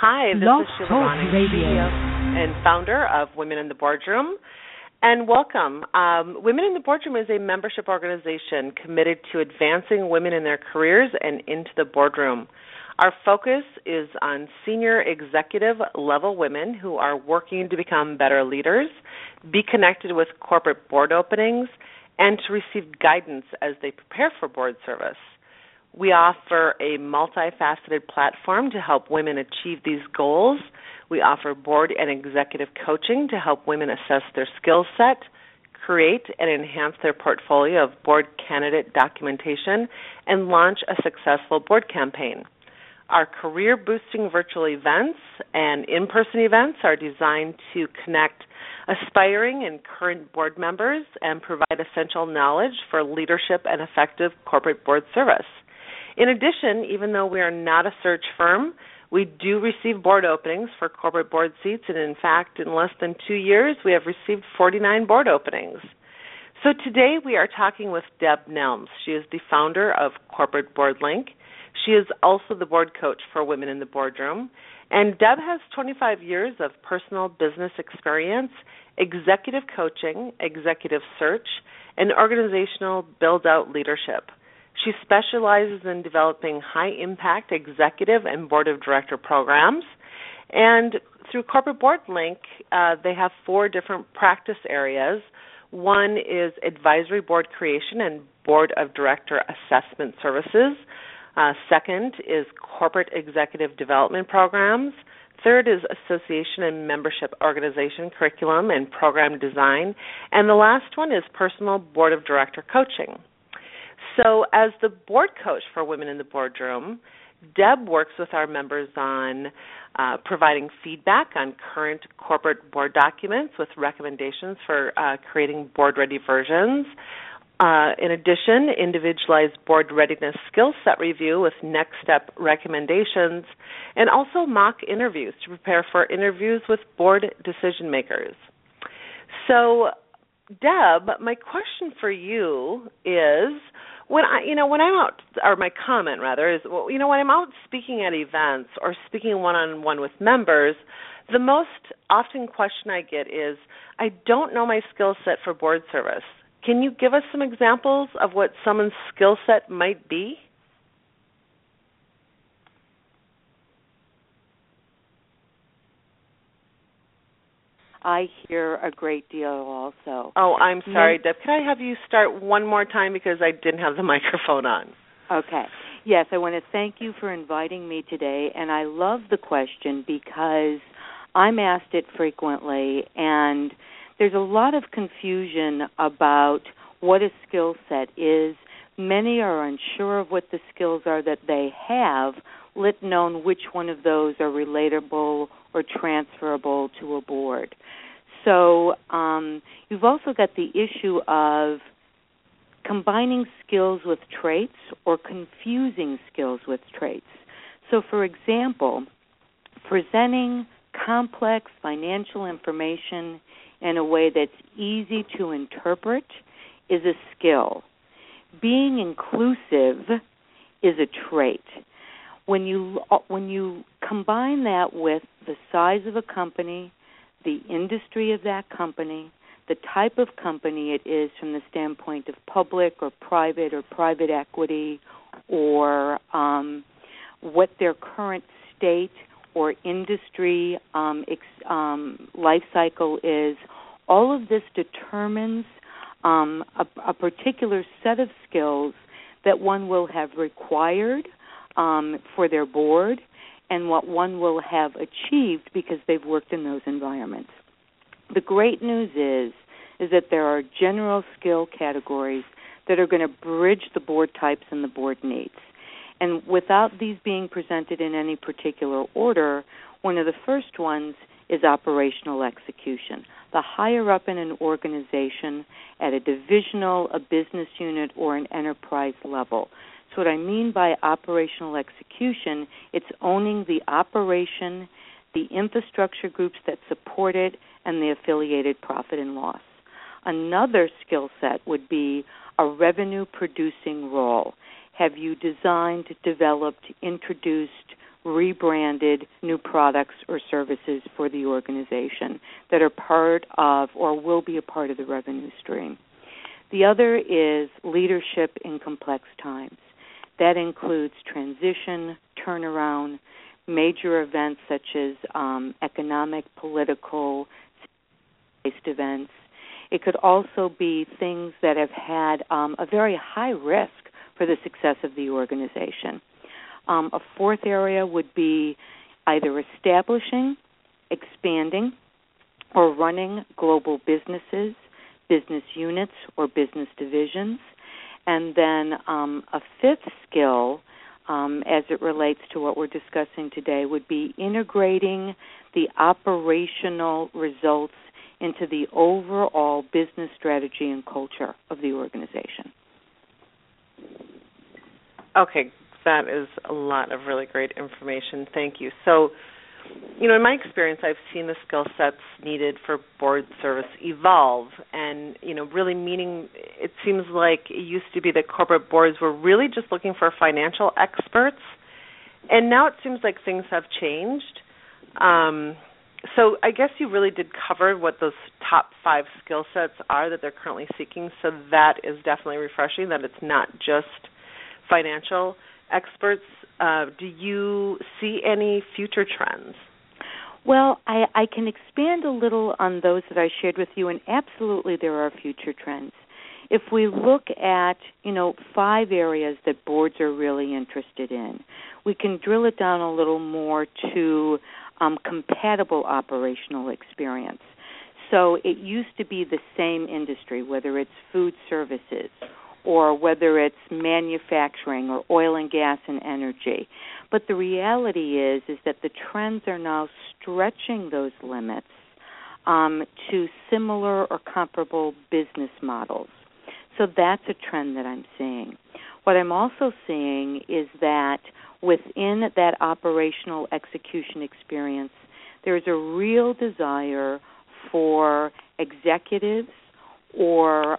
Hi, this Blog is Sheila Talk Ronning, Radio. CEO and founder of Women in the Boardroom. And welcome. Women in the Boardroom is a membership organization committed to advancing women in their careers and into the boardroom. Our focus is on senior executive level women who are working to become better leaders, be connected with corporate board openings, and to receive guidance as they prepare for board service. We offer a multifaceted platform to help women achieve these goals. We offer board and executive coaching to help women assess their skill set, create and enhance their portfolio of board candidate documentation, and launch a successful board campaign. Our career-boosting virtual events and in-person events are designed to connect aspiring and current board members and provide essential knowledge for leadership and effective corporate board service. In addition, even though we are not a search firm, we do receive board openings for corporate board seats, and in fact, in less than 2 years, we have received 49 board openings. So today we are talking with Deb Nelms. She is the founder of Corporate Board Link. She is also the board coach for Women in the Boardroom. And Deb has 25 years of personal business experience, executive coaching, executive search, and organizational build-out leadership. She specializes in developing high-impact executive and board of director programs. And through Corporate Board Link, they have 4 different practice areas. One is advisory board creation and board of director assessment services. Second is corporate executive development programs. Third is association and membership organization curriculum and program design. And the last one is personal board of director coaching. So as the board coach for Women in the Boardroom, Deb works with our members on providing feedback on current corporate board documents with recommendations for creating board-ready versions. In addition, individualized board readiness skill set review with next step recommendations, and also mock interviews to prepare for interviews with board decision makers. So, Deb, my question for you is, when I'm out, or my comment rather is, when I'm out speaking at events or speaking one-on-one with members, the most often question I get is, I don't know my skill set for board service. Can you give us some examples of what someone's skill set might be? I hear a great deal also. Oh, I'm sorry, Deb. Can I have you start one more time because I didn't have the microphone on? Okay. Yes, I want to thank you for inviting me today, and I love the question because I'm asked it frequently, and there's a lot of confusion about what a skill set is. Many are unsure of what the skills are that they have, let alone which one of those are relatable or transferable to a board. So you've also got the issue of combining skills with traits or confusing skills with traits. So, for example, presenting complex financial information in a way that's easy to interpret is a skill. Being inclusive is a trait. When you combine that with the size of a company, the industry of that company, the type of company it is from the standpoint of public or private equity, or what their current state or industry life cycle is, all of this determines a particular set of skills that one will have required for their board and what one will have achieved because they've worked in those environments. The great news is that there are general skill categories that are going to bridge the board types and the board needs. And without these being presented in any particular order, one of the first ones is operational execution. The higher up in an organization at a divisional, a business unit, or an enterprise level. So what I mean by operational execution, it's owning the operation, the infrastructure groups that support it, and the affiliated profit and loss. Another skill set would be a revenue-producing role. Have you designed, developed, introduced rebranded new products or services for the organization that are part of or will be a part of the revenue stream. The other is leadership in complex times. That includes transition, turnaround, major events such as economic, political, based events. It could also be things that have had a very high risk for the success of the organization. A fourth area would be either establishing, expanding, or running global businesses, business units, or business divisions. And then a fifth skill, as it relates to what we're discussing today, would be integrating the operational results into the overall business strategy and culture of the organization. Okay, that is a lot of really great information. Thank you. So, in my experience, I've seen the skill sets needed for board service evolve, and, really meaning it seems like it used to be that corporate boards were really just looking for financial experts, and now it seems like things have changed. So I guess you really did cover what those top 5 skill sets are that they're currently seeking, so that is definitely refreshing, that it's not just financial experts. Do you see any future trends? Well, I can expand a little on those that I shared with you, and absolutely there are future trends. If we look at, 5 areas that boards are really interested in, we can drill it down a little more to compatible operational experience. So it used to be the same industry, whether it's food services or whether it's manufacturing or oil and gas and energy. But the reality is that the trends are now stretching those limits to similar or comparable business models. So that's a trend that I'm seeing. What I'm also seeing is that within that operational execution experience, there's a real desire for executives or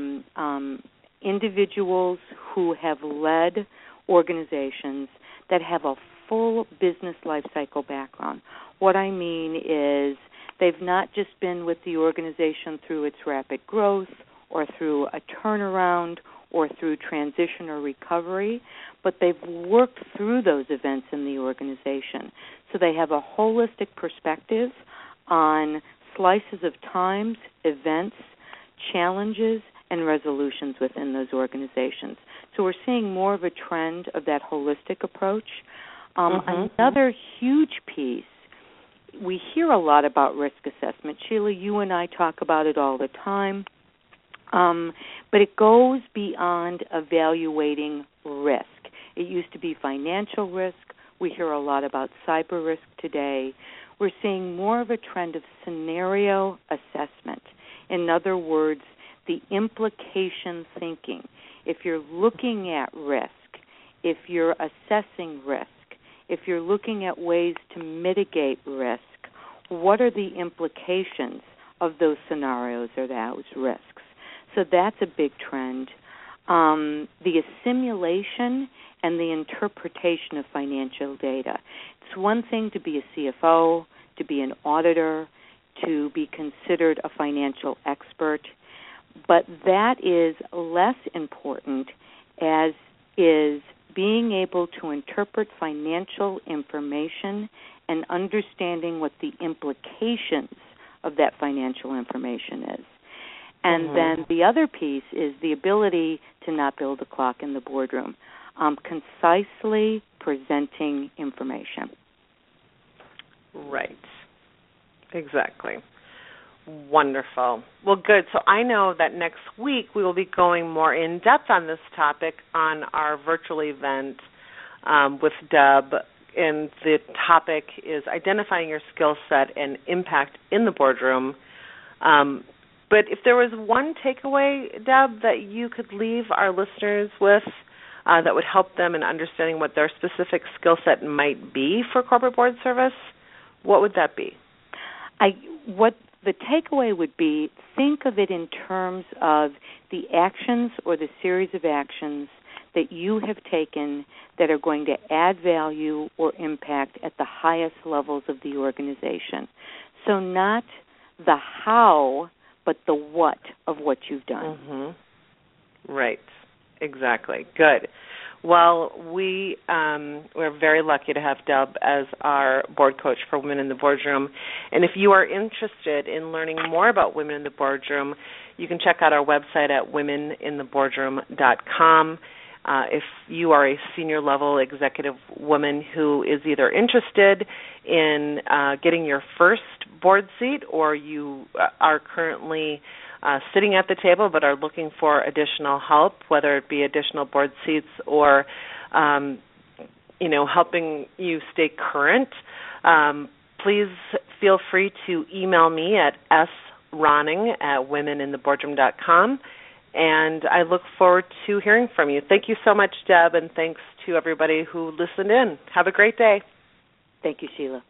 individuals who have led organizations that have a full business life cycle background. What I mean is they've not just been with the organization through its rapid growth or through a turnaround or through transition or recovery, but they've worked through those events in the organization. So they have a holistic perspective on slices of times, events, challenges, and resolutions within those organizations. So we're seeing more of a trend of that holistic approach. Another huge piece, we hear a lot about risk assessment. Sheila, you and I talk about it all the time. But it goes beyond evaluating risk. It used to be financial risk. We hear a lot about cyber risk today. We're seeing more of a trend of scenario assessment. In other words, the implication thinking. If you're looking at risk, if you're assessing risk, if you're looking at ways to mitigate risk, what are the implications of those scenarios or those risks? So that's a big trend. The assimilation and the interpretation of financial data. It's one thing to be a CFO, to be an auditor, to be considered a financial expert, but that is less important as is being able to interpret financial information and understanding what the implications of that financial information is. And then the other piece is the ability to not build a clock in the boardroom, concisely presenting information. Right. Exactly. Wonderful. Well, good. So I know that next week we will be going more in depth on this topic on our virtual event with Deb, and the topic is identifying your skill set and impact in the boardroom. But if there was one takeaway, Deb, that you could leave our listeners with that would help them in understanding what their specific skill set might be for corporate board service, what would that be? What the takeaway would be, think of it in terms of the actions or the series of actions that you have taken that are going to add value or impact at the highest levels of the organization. So not the how, but the what of what you've done. Mm-hmm. Right. Exactly. Good. Well, we're very lucky to have Deb as our board coach for Women in the Boardroom. And if you are interested in learning more about Women in the Boardroom, you can check out our website at womenintheboardroom.com. If you are a senior-level executive woman who is either interested in getting your first board seat, or you are currently sitting at the table but are looking for additional help, whether it be additional board seats or, helping you stay current, please feel free to email me at sronning@womenintheboardroom.com. And I look forward to hearing from you. Thank you so much, Deb, and thanks to everybody who listened in. Have a great day. Thank you, Sheila.